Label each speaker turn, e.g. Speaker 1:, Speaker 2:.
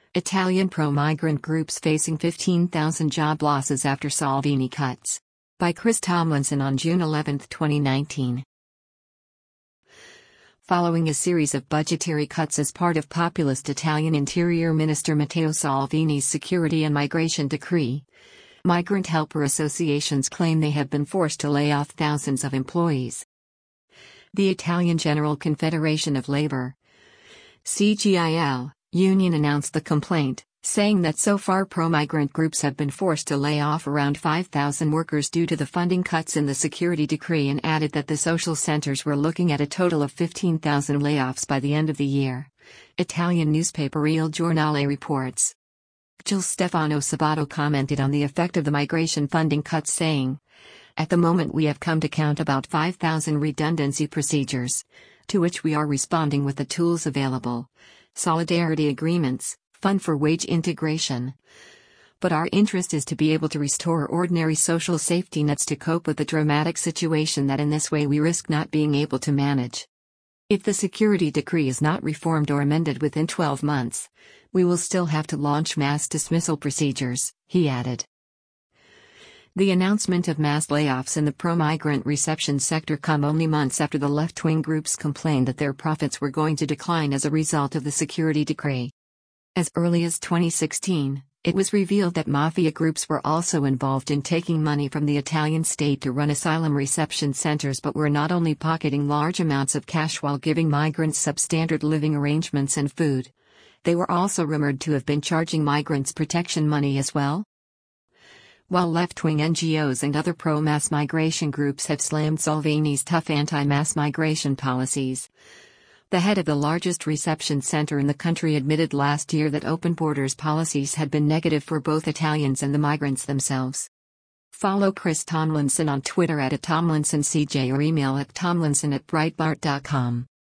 Speaker 1: Italian pro-migrant groups facing 15,000 job losses after Salvini cuts. By Chris Tomlinson on June 11, 2019. Following a series of budgetary cuts as part of populist Italian Interior Minister Matteo Salvini's security and migration decree, migrant helper associations claim they have been forced to lay off thousands of employees. The Italian General Confederation of Labor (CGIL) union announced the complaint, saying that so far pro-migrant groups have been forced to lay off around 5,000 workers due to the funding cuts in the security decree, and added that the social centers were looking at a total of 15,000 layoffs by the end of the year. Italian newspaper Il Giornale reports. Gil Stefano Sabato commented on the effect of the migration funding cuts, saying, "At the moment we have come to count about 5,000 redundancy procedures, to which we are responding with the tools available: solidarity agreements, fund for wage integration. But our interest is to be able to restore ordinary social safety nets to cope with the dramatic situation that in this way we risk not being able to manage. If the security decree is not reformed or amended within 12 months, we will still have to launch mass dismissal procedures," he added. The announcement of mass layoffs in the pro-migrant reception sector come only months after the left-wing groups complained that their profits were going to decline as a result of the security decree. As early as 2016, it was revealed that mafia groups were also involved in taking money from the Italian state to run asylum reception centers, but were not only pocketing large amounts of cash while giving migrants substandard living arrangements and food, they were also rumored to have been charging migrants protection money as well. While left-wing NGOs and other pro-mass migration groups have slammed Salvini's tough anti-mass migration policies, the head of the largest reception center in the country admitted last year that open borders policies had been negative for both Italians and the migrants themselves. Follow Chris Tomlinson on Twitter @TomlinsonCJ or email at tomlinson@breitbart.com.